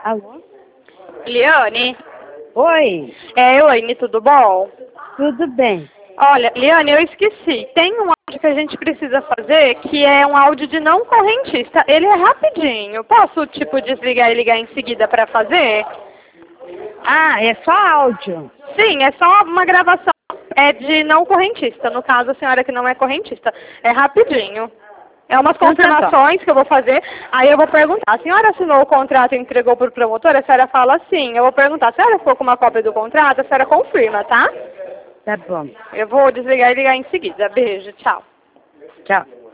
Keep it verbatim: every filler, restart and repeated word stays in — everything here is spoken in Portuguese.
Alô? Liane? Oi, É, oi, tudo bom? tudo bem? Olha, Liane, eu esqueci. Tem um áudio que a gente precisa fazer que é um áudio de não correntista. Ele é rapidinho. Posso, tipo, desligar e ligar em seguida para fazer? Ah, é só áudio. Sim, é só uma gravação. É de não correntista. No caso, a senhora que não é correntista. É rapidinho. É umas Então tá bom. confirmações que eu vou fazer, aí eu vou perguntar, a senhora assinou o contrato e entregou para o promotor? A senhora fala sim. Eu vou perguntar, a senhora ficou com uma cópia do contrato? A senhora confirma, tá? Tá bom. Eu vou desligar e ligar em seguida. Beijo, tchau. Tchau.